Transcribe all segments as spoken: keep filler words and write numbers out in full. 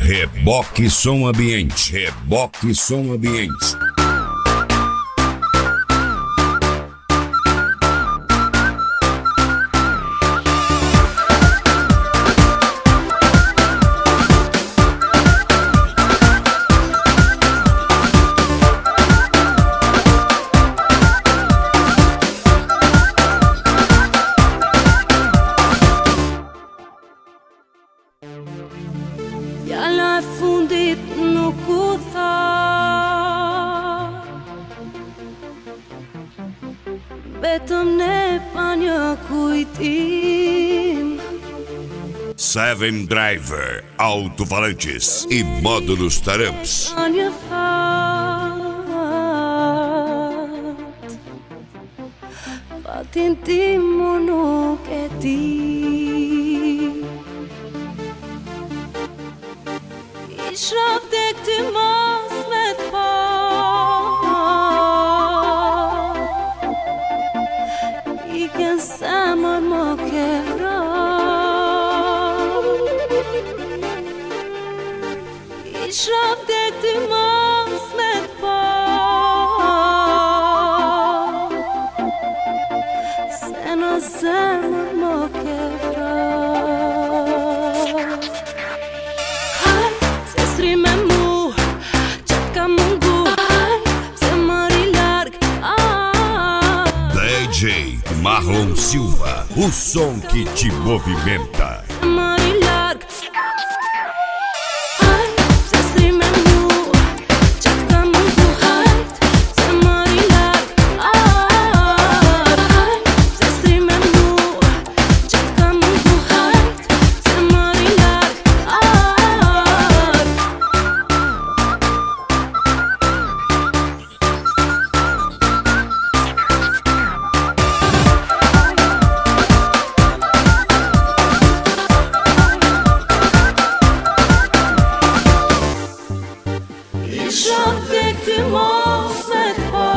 Reboque Som Ambiente. Reboque Som Ambiente. Fjala e fundit nuk u tha, vetëm ne pa një kujtim. Seven Driver, alto-falantes e módulos Taramps. Pa një fat, fatin tim mu nuk e di. Isha vdek ty mos me t'pa, i ken zemër më ke vra. Isha vdek ty mos me t'pa, se në zemër më ke vra. D J Marlon Silva, o som que te movimenta. Isha vdek ty mos me t'pa,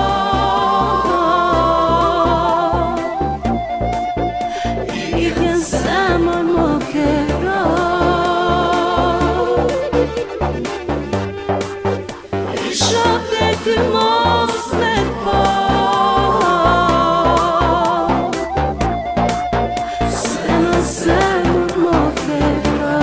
i ken zemër më ke vra. Isha vdek ty mos me t'pa, se në zemër më ke vra.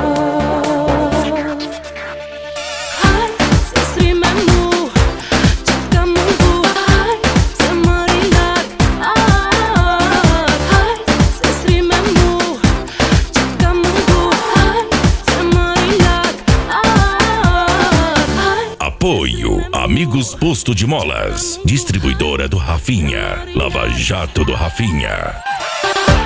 Apoio Amigos Posto de Molas, distribuidora do Rafinha, Lava Jato do Rafinha.